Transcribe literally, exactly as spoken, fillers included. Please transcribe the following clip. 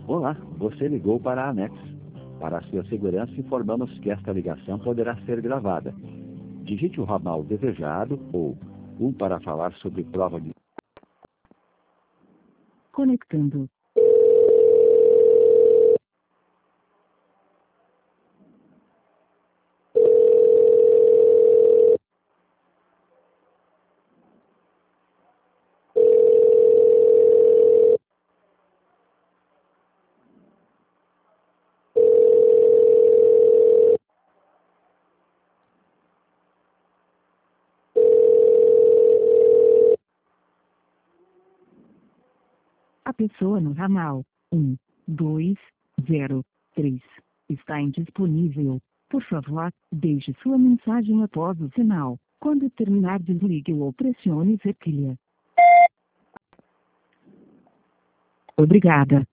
Olá, você ligou para a Anex. Para a sua segurança, informamos que esta ligação poderá ser gravada. Digite o ramal desejado ou um para falar sobre prova de... Conectando. A pessoa no ramal um, dois, zero, três está indisponível. Por favor, deixe sua mensagem após o sinal. Quando terminar, desligue ou pressione Z tecla. Obrigada.